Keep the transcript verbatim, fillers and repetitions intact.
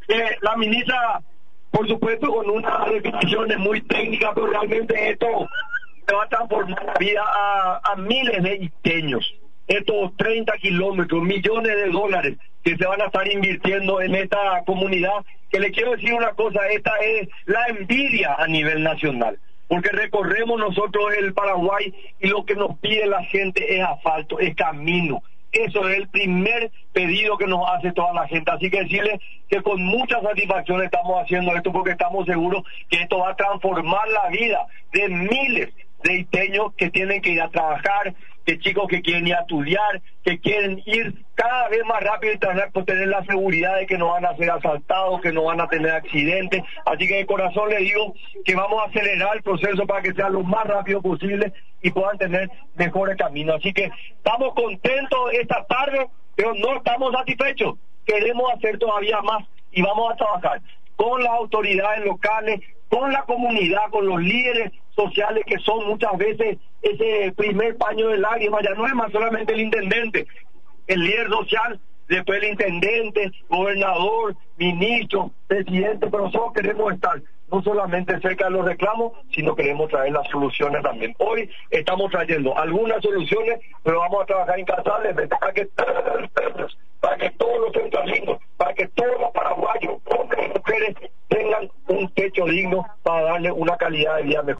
Eh, la ministra, por supuesto, con unas definiciones muy técnicas, pero realmente esto se va a transformar la vida a, a miles de isteños. Estos treinta kilómetros, millones de dólares que se van a estar invirtiendo en esta comunidad, que le quiero decir una cosa, esta es la envidia a nivel nacional, porque recorremos nosotros el Paraguay y lo que nos pide la gente es asfalto, es camino. Eso es el primer pedido que nos hace toda la gente. Así que decirles que con mucha satisfacción estamos haciendo esto, porque estamos seguros que esto va a transformar la vida de miles de isteños que tienen que ir a trabajar, de chicos que quieren ir a estudiar, que quieren ir cada vez más rápido y tener, pues, tener la seguridad de que no van a ser asaltados, que no van a tener accidentes. Así que de corazón les digo que vamos a acelerar el proceso para que sea lo más rápido posible y puedan tener mejores caminos. Así que estamos contentos esta tarde, pero no estamos satisfechos. Queremos hacer todavía más y vamos a trabajar con las autoridades locales, con la comunidad, con los líderes sociales, que son muchas veces ese primer paño de lágrimas. Ya no es más solamente el intendente, el líder social, después el intendente, gobernador, ministro, presidente, pero nosotros queremos estar no solamente cerca de los reclamos, sino queremos traer las soluciones también. Hoy estamos trayendo algunas soluciones, pero vamos a trabajar incansablemente para que, para que todos los centralinos, para que todos los paraguayos, hombres y mujeres, tengan un techo digno para darle una calidad de vida mejor.